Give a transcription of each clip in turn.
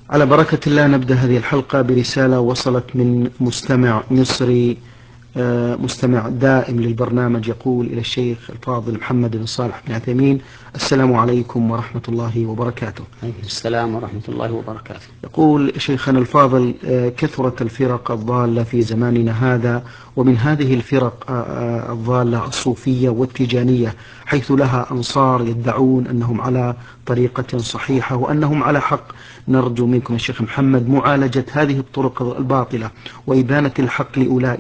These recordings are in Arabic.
على بركة الله نبدأ هذه الحلقة برسالة وصلت من مستمع مصري، مستمع دائم للبرنامج، يقول إلى الشيخ الفاضل محمد بن صالح بن عثيمين: السلام عليكم ورحمة الله وبركاته. عليكم السلام ورحمة الله وبركاته. يقول شيخنا الفاضل: كثرت الفرق الضالة في زماننا هذا، ومن هذه الفرق الضالة الصوفية والتيجانية، حيث لها أنصار يدعون أنهم على طريقة صحيحة وأنهم على حق. نرجو منكم يا شيخ محمد معالجة هذه الطرق الباطلة وإبانة الحق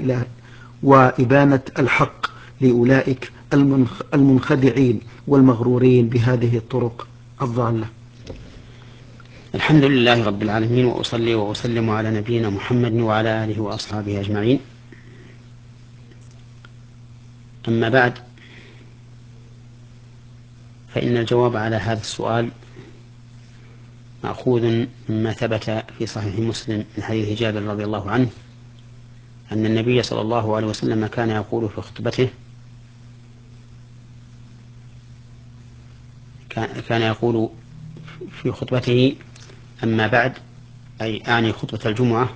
لأولئك المنخدعين والمغرورين بهذه الطرق الضالة. الحمد لله رب العالمين، وأصلي وأسلم على نبينا محمد وعلى آله وأصحابه أجمعين. أما بعد، فإن الجواب على هذا السؤال مأخوذ مما ثبت في صحيح مسلم من حديث جابر رضي الله عنه أن النبي صلى الله عليه وسلم كان يقول في خطبته أما بعد، أي أعني خطبة الجمعة،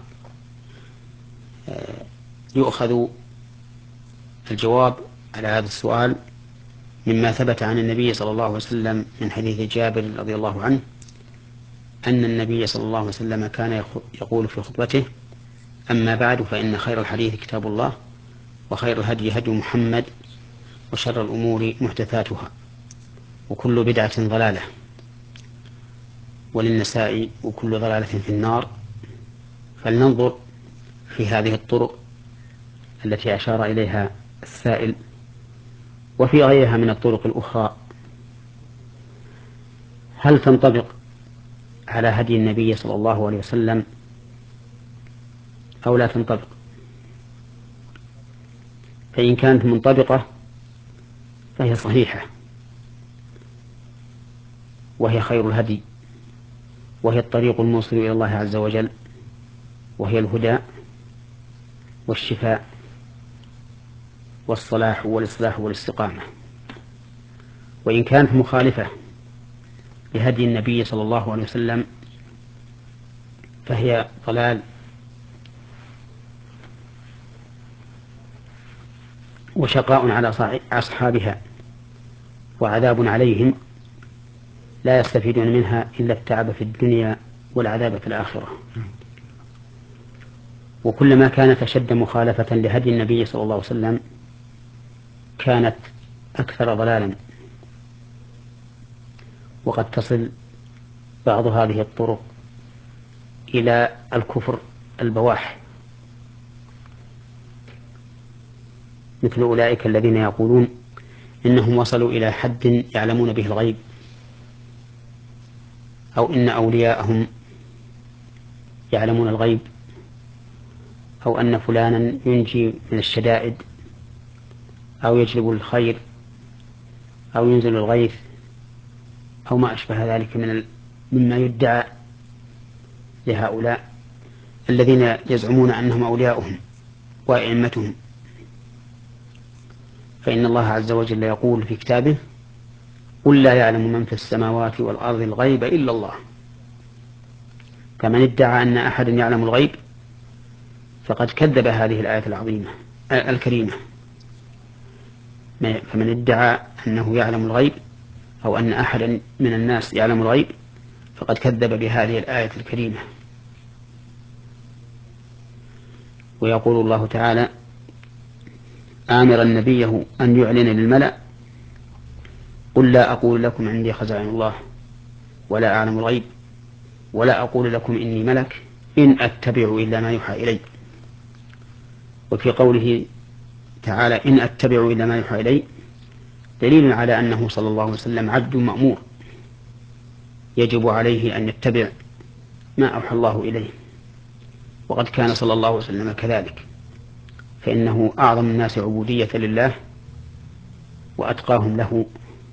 يؤخذ الجواب على هذا السؤال مما ثبت عن النبي صلى الله عليه وسلم من حديث جابر رضي الله عنه أن النبي صلى الله عليه وسلم كان يقول في خطبته: أما بعد، فإن خير الحديث كتاب الله، وخير الهدي هدي محمد، وشر الأمور محدثاتها، وكل بدعة ضلالة، وللنساء وكل ضلالة في النار. فلننظر في هذه الطرق التي أشار إليها السائل وفي غيرها من الطرق الأخرى، هل تنطبق على هدي النبي صلى الله عليه وسلم أو لا تنطبق؟ فإن كانت منطبقة فهي صحيحة، وهي خير الهدي، وهي الطريق الموصل إلى الله عز وجل، وهي الهدى والشفاء والصلاح والإصلاح والاستقامة. وإن كانت مخالفة لهدي النبي صلى الله عليه وسلم فهي ضلال وشقاء على أصحابها، وعذاب عليهم لا يستفيدون منها إلا التعب في الدنيا والعذاب في الآخرة. وكلما كانت أشد مخالفة لهدي النبي صلى الله عليه وسلم كانت أكثر ضلالا، وقد تصل بعض هذه الطرق إلى الكفر البواح، مثل أولئك الذين يقولون إنهم وصلوا إلى حد يعلمون به الغيب، أو إن أولياءهم يعلمون الغيب، أو أن فلانا ينجي من الشدائد، أو يجلب الخير، أو ينزل الغيث، أو ما أشبه ذلك مما يدعى لهؤلاء الذين يزعمون أنهم أولياؤهم وأئمتهم. فإن الله عز وجل يقول في كتابه: قل لا يعلم من في السماوات والأرض الغيب إلا الله. فمن ادعى أن أحدا يعلم الغيب فقد كذب هذه الآية الكريمة. فمن ادعى أنه يعلم الغيب أو أن أحدا من الناس يعلم الغيب فقد كذب بهذه الآية الكريمة. ويقول الله تعالى آمرا نبيه أن يعلن للملأ: قل لا أقول لكم عندي خزائن الله ولا أعلم الغيب ولا أقول لكم إني ملك إن أتبع إلا ما يوحى إلي. وفي قوله تعالى إن أتبع إلا ما يوحى إلي دليل على أنه صلى الله عليه وسلم عبد مأمور، يجب عليه أن يتبع ما أوحى الله إليه. وقد كان صلى الله عليه وسلم كذلك، فإنه أعظم الناس عبودية لله وأتقاهم له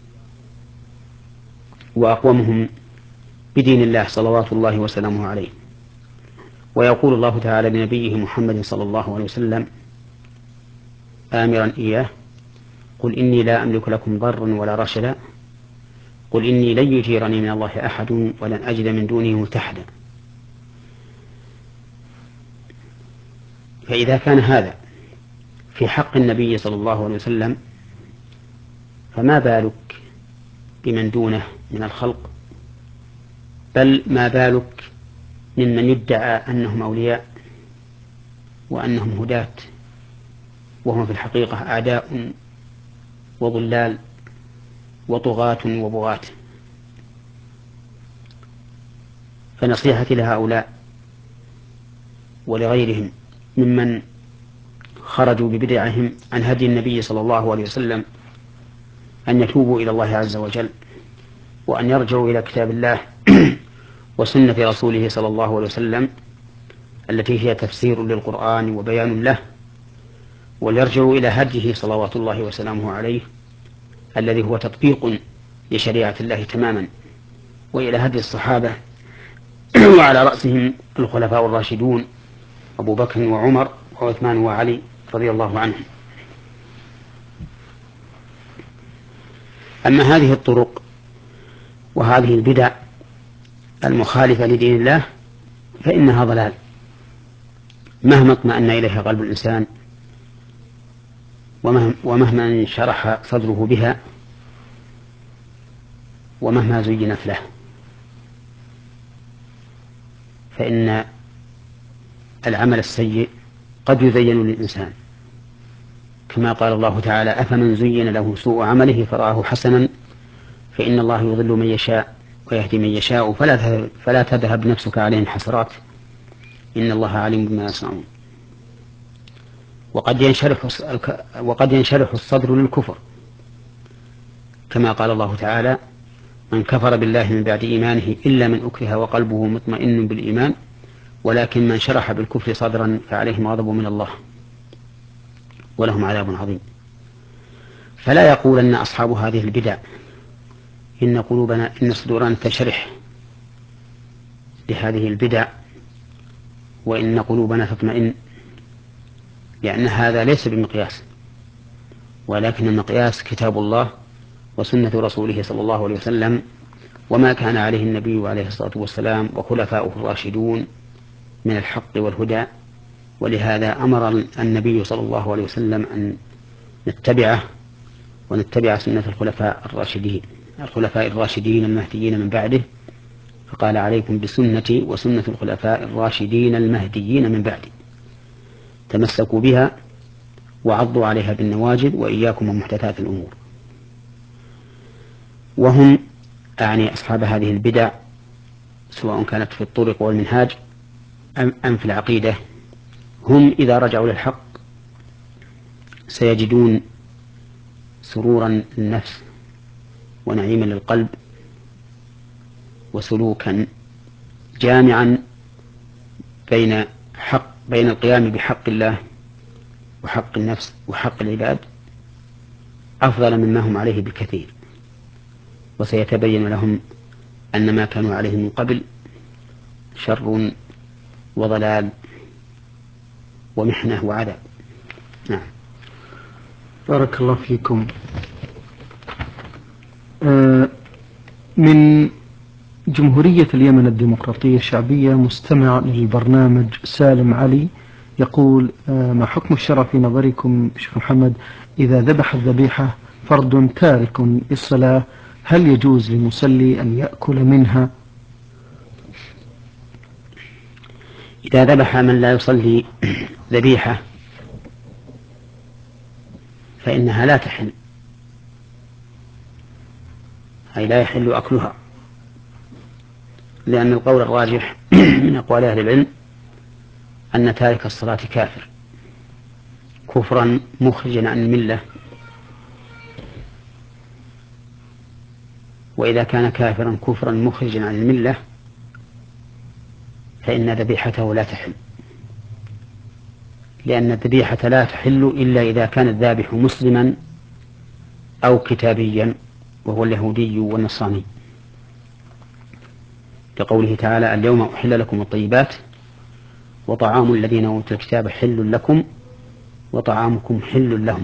وأقومهم بدين الله صلوات الله وسلامه عليه. ويقول الله تعالى لنبيه محمد صلى الله عليه وسلم آمرا إياه: قل إني لا أملك لكم ضرا ولا رشدا، قل إني لن يجيرني من الله أحد ولن أجد من دونه ملتحدا. فإذا كان هذا في حق النبي صلى الله عليه وسلم فما بالك بمن دونه من الخلق، بل ما بالك ممن يدعى أنهم أولياء وأنهم هداة وهم في الحقيقة أعداء وضلال وطغاة وبغاة. فنصيحتي لهؤلاء ولغيرهم ممن خرجوا ببدعهم عن هدي النبي صلى الله عليه وسلم أن يتوبوا إلى الله عز وجل، وأن يرجعوا إلى كتاب الله وسنة رسوله صلى الله عليه وسلم التي هي تفسير للقرآن وبيان له، وليرجعوا إلى هديه صلوات الله وسلامه عليه الذي هو تطبيق لشريعة الله تماما، وإلى هدي الصحابة وعلى رأسهم الخلفاء الراشدون أبو بكر وعمر وعثمان وعلي رضي الله عنهم. أما هذه الطرق وهذه البدع المخالفة لدين الله فإنها ضلال مهما اطمأن إليها قلب الإنسان ومهما انشرح صدره بها ومهما زينت له، فإن العمل السيء قد يزين للإنسان كما قال الله تعالى: أفمن زين له سوء عمله فرآه حسنا فإن الله يضل من يشاء ويهدي من يشاء فلا تذهب نفسك عليهم حسرات إن الله عليم بما يصنعون. وقد ينشرح الصدر للكفر كما قال الله تعالى: من كفر بالله من بعد إيمانه إلا من أكره وقلبه مطمئن بالإيمان ولكن من شرح بالكفر صدرا فعليهم غضب من الله ولهم عذاب عظيم. فلا يقولن أصحاب هذه البدع إن صدورنا تنشرح لهذه البدع وإن قلوبنا تطمئن، لأن هذا ليس بمقياس، ولكن المقياس كتاب الله وسنة رسوله صلى الله عليه وسلم وما كان عليه النبي عليه الصلاة والسلام وخلفاؤه الراشدون من الحق والهدى. ولهذا أمر النبي صلى الله عليه وسلم أن نتبعه ونتبع سنة الخلفاء الراشدين المهديين من بعده، فقال: عليكم بسنتي وسنة الخلفاء الراشدين المهديين من بعدي تمسكوا بها وعضوا عليها بالنواجذ وإياكم ومحدثات الأمور. وهم أعني أصحاب هذه البدع سواء كانت في الطرق والمنهاج أم في العقيدة، هم إذا رجعوا للحق سيجدون سرورا للنفس ونعيما للقلب وسلوكا جامعا بين القيام بحق الله وحق النفس وحق العباد أفضل مما هم عليه بكثير. وسيتبين لهم أن ما كانوا عليه من قبل شر وضلال ومحنة وعذاب. نعم. بارك الله فيكم. من جمهورية اليمن الديمقراطية الشعبية مستمع للبرنامج سالم علي يقول: ما حكم الشرع في نظركم شيخ محمد إذا ذبح الذبيحة فرد تارك للصلاة، هل يجوز للمصلي أن يأكل منها؟ إذا ذبح من لا يصلي ذبيحة فإنها لا تحل، أي لا يحل أكلها، لأن القول الراجح من أقوال أهل العلم أن تارك الصلاة كافر كفرا مخرجا عن الملة، وإذا كان كافرا كفرا مخرجا عن الملة فإن ذبيحته لا تحل، لأن الذبيحة لا تحل إلا إذا كان الذابح مسلما أو كتابيا وهو اليهودي والنصراني، لقوله تعالى: اليوم أحل لكم الطيبات وطعام الذين أوتوا الكتاب حل لكم وطعامكم حل لهم.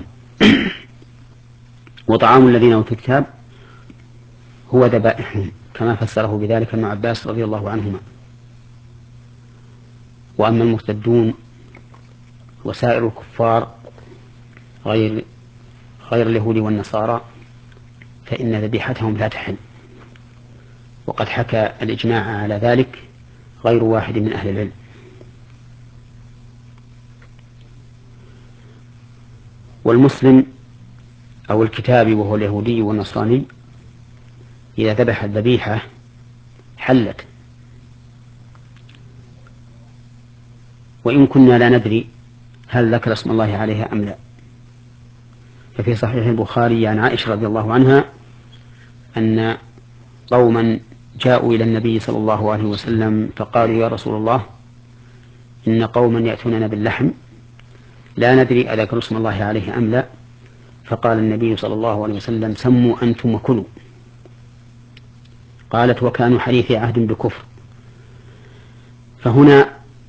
وطعام الذين أوتوا الكتاب هو ذبائحهم كما فسره بذلك ابن عباس رضي الله عنهما. وأما المرتدون وسائر الكفار غير اليهود والنصارى فإن ذبيحتهم لا تحل، وقد حكى الإجماع على ذلك غير واحد من أهل العلم. والمسلم أو الكتابي وهو اليهودي والنصراني إذا ذبح الذبيحة حلت، وإن كنا لا ندري هل ذكر اسم الله عليها أم لا. ففي صحيح البخاري عن عائشة رضي الله عنها أن قوما جاءوا إلى النبي صلى الله عليه وسلم فقالوا: يا رسول الله، إن قوما يأتوننا باللحم لا ندري أذكر اسم الله عليه أم لا. فقال النبي صلى الله عليه وسلم: سموا أنتم وكلوا. قالت: وكانوا حديث عهد بكفر. فهنا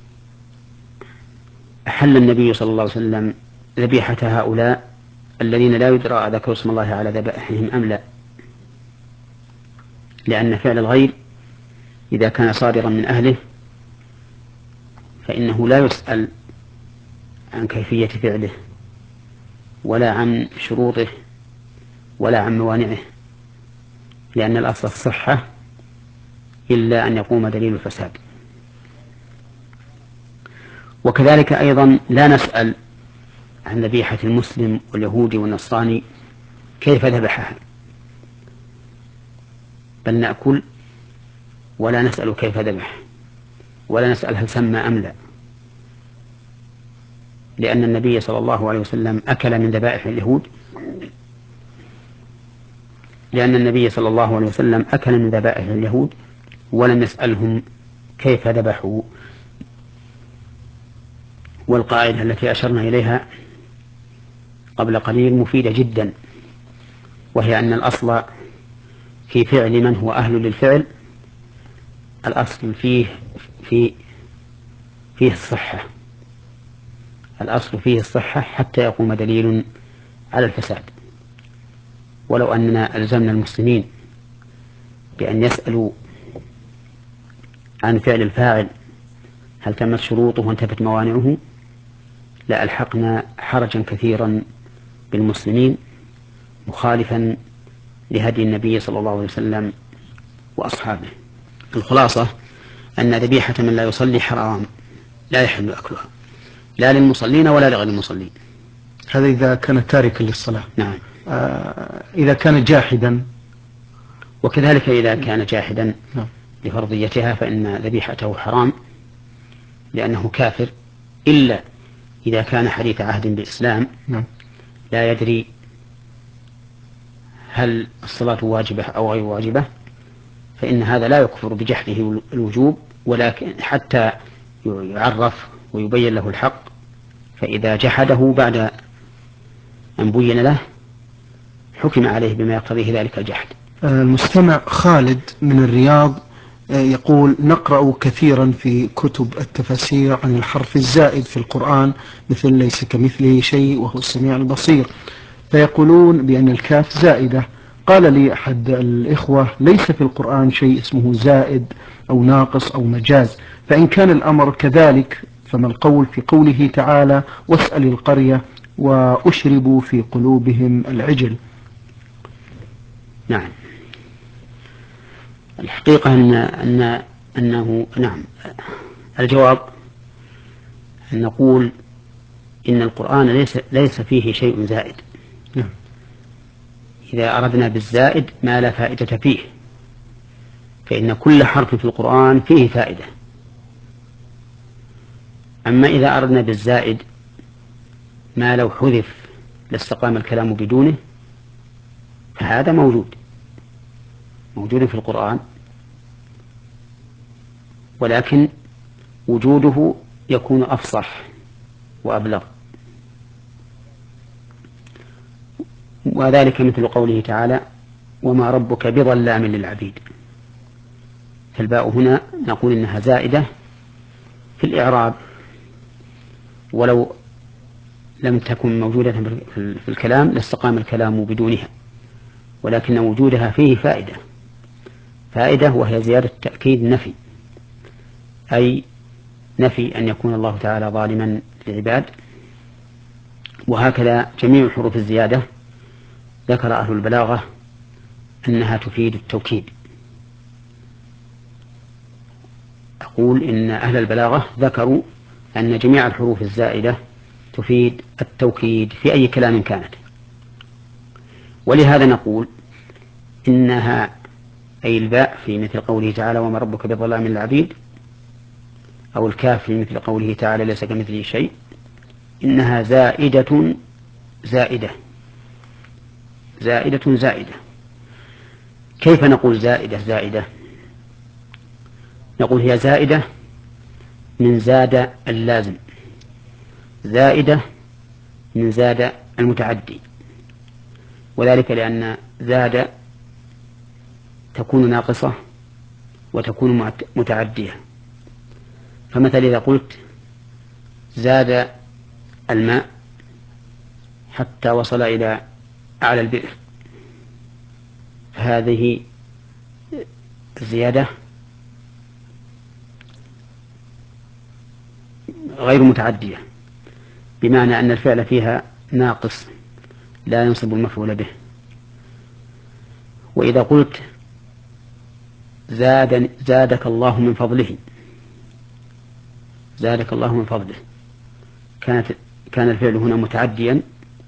أحل النبي صلى الله عليه وسلم ذبيحة هؤلاء الذين لا يدرى أذكر اسم الله على ذبائحهم أم لا، لأن فعل الغير إذا كان صادرا من أهله فإنه لا يسأل عن كيفية فعله ولا عن شروطه ولا عن موانعه، لأن الأصل الصحة إلا أن يقوم دليل الفساد. وكذلك أيضا لا نسأل عن ذبيحة المسلم واليهودي والنصراني كيف ذبحها، بل نأكل ولا نسأل كيف ذبح، ولا نسأل هل سمى أم لا، لأن النبي صلى الله عليه وسلم أكل من ذبائح اليهود، ولم يسألهم كيف ذبحوا. والقاعدة التي أشرنا إليها قبل قليل مفيدة جدا، وهي أن الأصل في فعل من هو أهل للفعل الأصل فيه الصحة، الأصل فيه الصحة حتى يقوم دليل على الفساد. ولو أننا ألزمنا المسلمين بأن يسألوا عن فعل الفاعل هل تمت شروطه وانتفت موانعه لألحقنا حرجا كثيرا بالمسلمين، مخالفا لهدي النبي صلى الله عليه وسلم وأصحابه. الخلاصة أن ذبيحة من لا يصلي حرام، لا يحل أكلها لا للمصلين ولا لغير المصلين. هذا إذا كان تاركا للصلاة. نعم. إذا كان جاحدا، وكذلك إذا كان جاحدا نعم. لفرضيتها فإن ذبيحته حرام لأنه كافر، إلا إذا كان حديث عهد بالإسلام نعم. لا يدري هل الصلاة واجبة أو غير واجبة، فإن هذا لا يكفر بجحده الوجوب، ولكن حتى يعرف ويبين له الحق، فإذا جحده بعد أن بين له حكم عليه بما يقتضيه ذلك الجحد. المستمع خالد من الرياض يقول: نقرأ كثيرا في كتب التفاسير عن الحرف الزائد في القرآن، مثل ليس كمثله شيء وهو السميع البصير، فيقولون بأن الكاف زائدة. قال لي أحد الإخوة: ليس في القرآن شيء اسمه زائد أو ناقص أو مجاز، فإن كان الأمر كذلك فما القول في قوله تعالى: واسأل القرية وأشربوا في قلوبهم العجل؟ نعم، الحقيقة أنه نعم، الجواب أن نقول إن القرآن ليس فيه شيء زائد. نعم. إذا أردنا بالزائد ما لا فائدة فيه، فإن كل حرف في القرآن فيه فائدة. أما إذا أردنا بالزائد ما لو حذف لاستقام الكلام بدونه، فهذا موجود في القرآن، ولكن وجوده يكون أفصح وأبلغ، وذلك مثل قوله تعالى: وما ربك بظلام للعبيد. فالباء هنا نقول إنها زائدة في الإعراب، ولو لم تكن موجودة في الكلام لاستقام الكلام بدونها، ولكن وجودها فيه فائدة وهي زيادة تأكيد نفي، أي نفي أن يكون الله تعالى ظالما للعباد، وهكذا جميع حروف الزيادة ذكر أهل البلاغة أنها تفيد التوكيد. أقول إن أهل البلاغة ذكروا أن جميع الحروف الزائدة تفيد التوكيد في أي كلام كانت. ولهذا نقول إنها أي الباء في مثل قوله تعالى وما ربك بظلام للعبيد، أو الكاف في مثل قوله تعالى ليس كمثله شيء، إنها زائدة زائدة زائدة زائدة. كيف نقول زائدة زائدة؟ نقول هي زائدة من زاد اللازم، زائدة من زاد المتعدي، وذلك لأن زاد تكون ناقصة وتكون متعدية. فمثلا إذا قلت زاد الماء حتى وصل إلى أعلى البئر، هذه زيادة غير متعدية، بمعنى أن الفعل فيها ناقص لا ينصب المفعول به. وإذا قلت زادك الله من فضله، زادك الله من فضله، كان الفعل هنا متعديا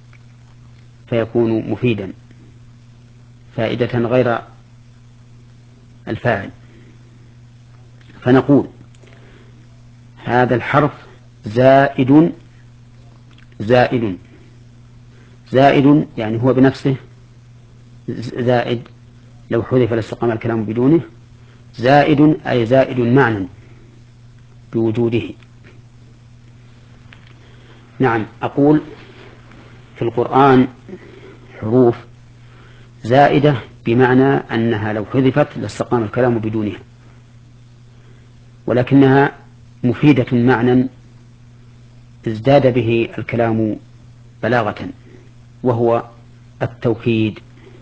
فيكون مفيدا فائدة غير الفاعل. فنقول هذا الحرف زائد زائد زائد، يعني هو بنفسه زائد، لو حذف لاستقام الكلام بدونه. زائد أي زائد معنى بوجوده. نعم، أقول في القرآن حروف زائدة بمعنى أنها لو حذفت لاستقام الكلام بدونها، ولكنها مفيدة معنى ازداد به الكلام بلاغة، وهو التوكيد.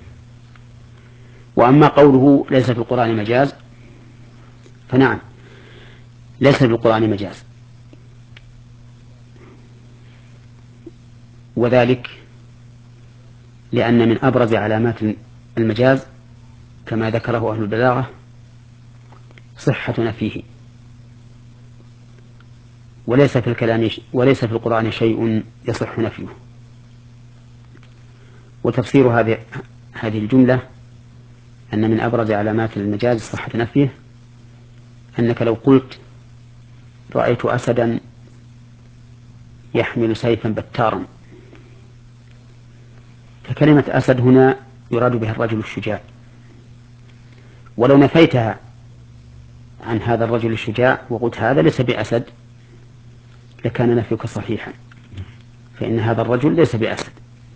وأما قوله ليس في القرآن مجاز، فنعم ليس في القرآن مجاز، وذلك لأن من أبرز علامات المجاز كما ذكره أهل البلاغة صحة نفيه، وليس في القرآن شيء يصح نفيه. وتفسير هذه الجملة أن من أبرز علامات المجاز صحة نفيه، أنك لو قلت رأيت أسدا يحمل سيفا بتارا، فكلمة أسد هنا يراد بها الرجل الشجاع، ولو نفيتها عن هذا الرجل الشجاع وقلت هذا ليس بأسد لكان نفيك صحيحا، فإن هذا الرجل ليس بأسد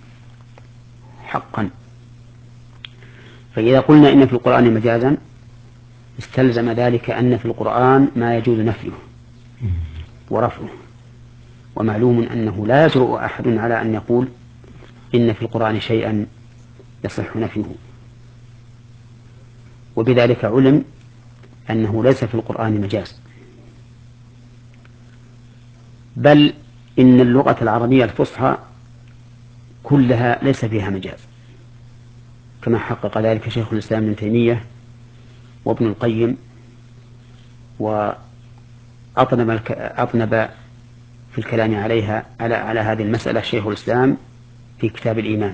حقا. فإذا قلنا إن في القرآن مجازا استلزم ذلك أن في القرآن ما يجوز نفيه ورفعه، ومعلوم أنه لا يجرؤ أحد على أن يقول إن في القرآن شيئا يصح نفيه، وبذلك علم أنه ليس في القرآن مجاز، بل إن اللغة العربية الفصحى كلها ليس فيها مجاز، كما حقق ذلك شيخ الإسلام ابن تيمية وابن القيم، وأطنب في الكلام على هذه المسألة شيخ الإسلام في كتاب الإيمان،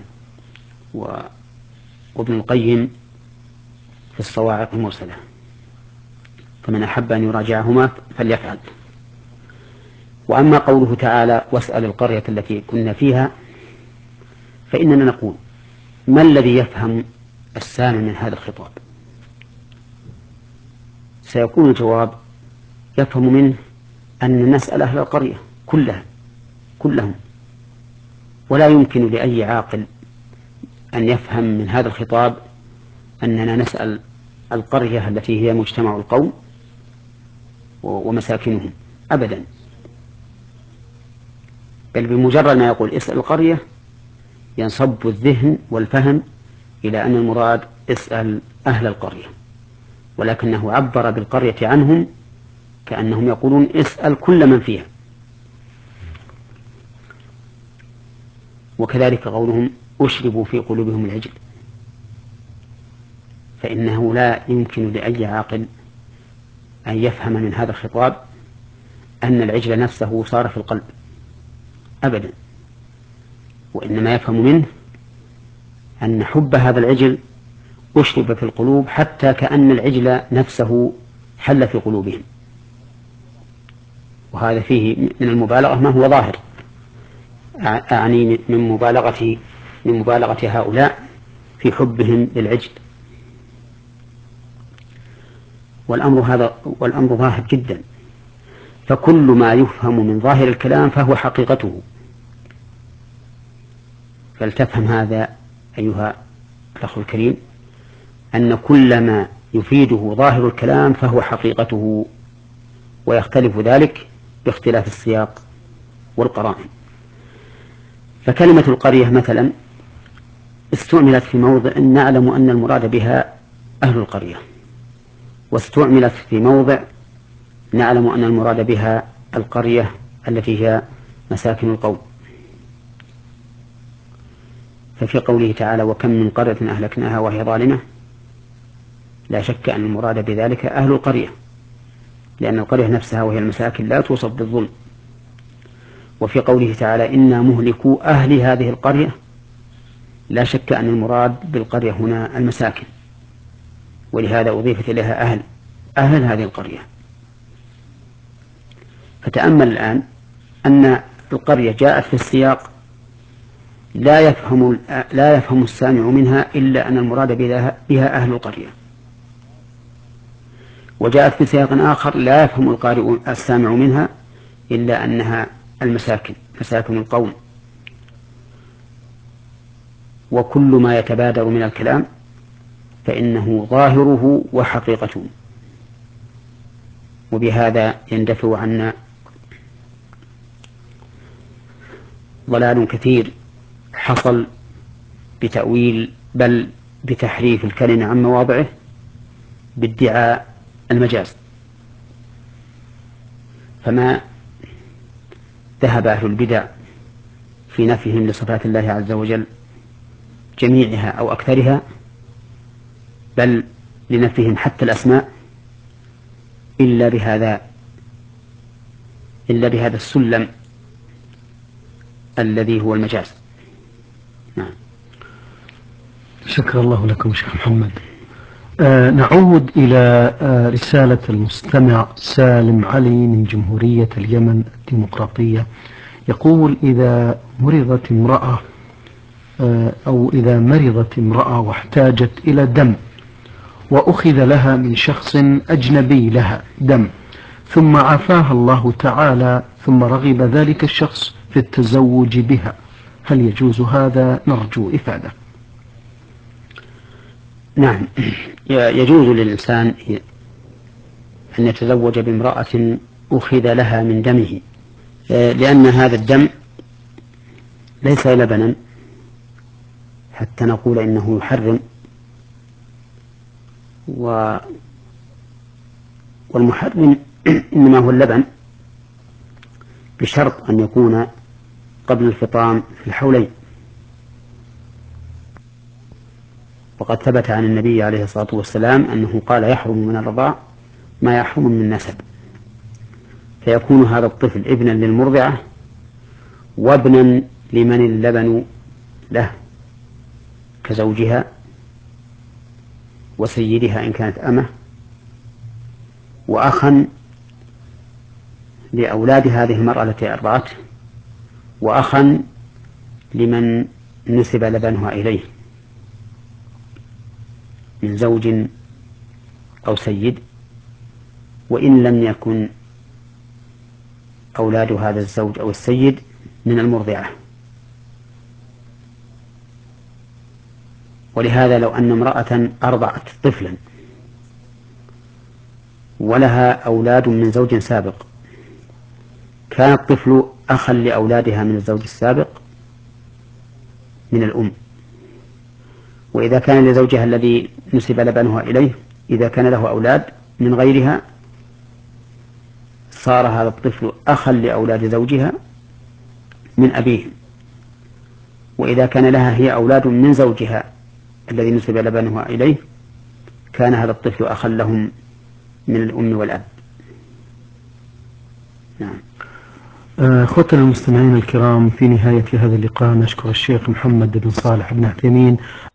وابن القيم في الصواعق المرسلة، فمن أحب أن يراجعهما فليفعل. وأما قوله تعالى واسأل القرية التي كنا فيها، فإننا نقول ما الذي يفهم السامع من هذا الخطاب؟ سيكون الجواب يفهم منه أن نسأل أهل القرية كلهم، ولا يمكن لأي عاقل أن يفهم من هذا الخطاب أننا نسأل القرية التي هي مجتمع القوم ومساكنهم أبدا، بل بمجرد ما يقول اسأل القرية ينصب الذهن والفهم إلى أن المراد اسأل أهل القرية، ولكنه عبر بالقرية عنهم كأنهم يقولون اسأل كل من فيها. وكذلك قولهم أشربوا في قلوبهم العجل، فإنه لا يمكن لأي عاقل أن يفهم من هذا الخطاب أن العجل نفسه صار في القلب أبدا، وإنما يفهم منه أن حب هذا العجل أشرب في القلوب حتى كأن العجل نفسه حل في قلوبهم، وهذا فيه من المبالغة ما هو ظاهر، أعني من مبالغة هؤلاء في حبهم للعجل. والأمر ظاهر جدا، فكل ما يفهم من ظاهر الكلام فهو حقيقته. فلتفهم هذا أيها الأخ الكريم، أن كل ما يفيده ظاهر الكلام فهو حقيقته، ويختلف ذلك باختلاف السياق والقرائن. فكلمة القرية مثلا استعملت في موضع نعلم أن المراد بها أهل القرية، واستعملت في موضع نعلم أن المراد بها القرية التي هي مساكن القوم. ففي قوله تعالى وكم من قرية أهلكناها وهي ظالمة، لا شك أن المراد بذلك أهل القرية، لأن القرية نفسها وهي المساكن لا توصف بالظلم. وفي قوله تعالى إنا مهلكو أهل هذه القرية، لا شك أن المراد بالقرية هنا المساكن، ولهذا أضيفت إليها أهل هذه القرية. فتأمل الآن أن القرية جاءت في السياق لا يفهم السامع منها إلا أن المراد بها أهل القرية، وجاءت في سياق آخر لا يفهم القارئ السامع منها إلا أنها مساكن القوم. وكل ما يتبادر من الكلام فإنه ظاهره وحقيقته، وبهذا يندفع عنا ضلال كثير حصل بتأويل بل بتحريف الكلمة عن مواضعه بادعاء المجاز. فما ذهب أهل البدع في نفيهم لصفات الله عز وجل جميعها أو أكثرها، بل لنفيهم حتى الأسماء، إلا بهذا السلم الذي هو المجاز. نعم. شكر الله لكم شيخ محمد. نعود إلى رسالة المستمع سالم علي من جمهورية اليمن الديمقراطية، يقول إذا مرضت امرأة واحتاجت إلى دم، وأخذ لها من شخص أجنبي لها دم، ثم عافاها الله تعالى، ثم رغب ذلك الشخص في التزوج بها، هل يجوز هذا؟ نرجو إفادة. نعم، يجوز للإنسان أن يتزوج بامرأة أخذ لها من دمه، لأن هذا الدم ليس لبنا حتى نقول إنه يحرم، والمحرم إنما هو اللبن، بشرط أن يكون قبل الفطام في الحولين. وقد ثبت عن النبي عليه الصلاة والسلام أنه قال يحرم من الرضاع ما يحرم من النسب، فيكون هذا الطفل ابنا للمرضعة وابنا لمن اللبن له كزوجها وسيدها إن كانت أمه، وأخا لأولاد هذه المرأة التي أرضعته، وأخا لمن نسب لبنها إليه من زوج أو سيد، وإن لم يكن أولاد هذا الزوج أو السيد من المرضعة. ولهذا لو أن امرأة أرضعت طفلا ولها أولاد من زوج سابق، كان الطفل أخا لأولادها من الزوج السابق من الأم. وإذا كان لزوجها الذي نسب لبنها إليه إذا كان له أولاد من غيرها، صار هذا الطفل أخا لأولاد زوجها من أبيهم. وإذا كان لها هي أولاد من زوجها الذي نسب لبنها إليه كان هذا الطفل أخا لهم من الأم والأب. نعم. أخوتنا المستمعين الكرام، في نهاية هذا اللقاء نشكر الشيخ محمد بن صالح بن عثيمين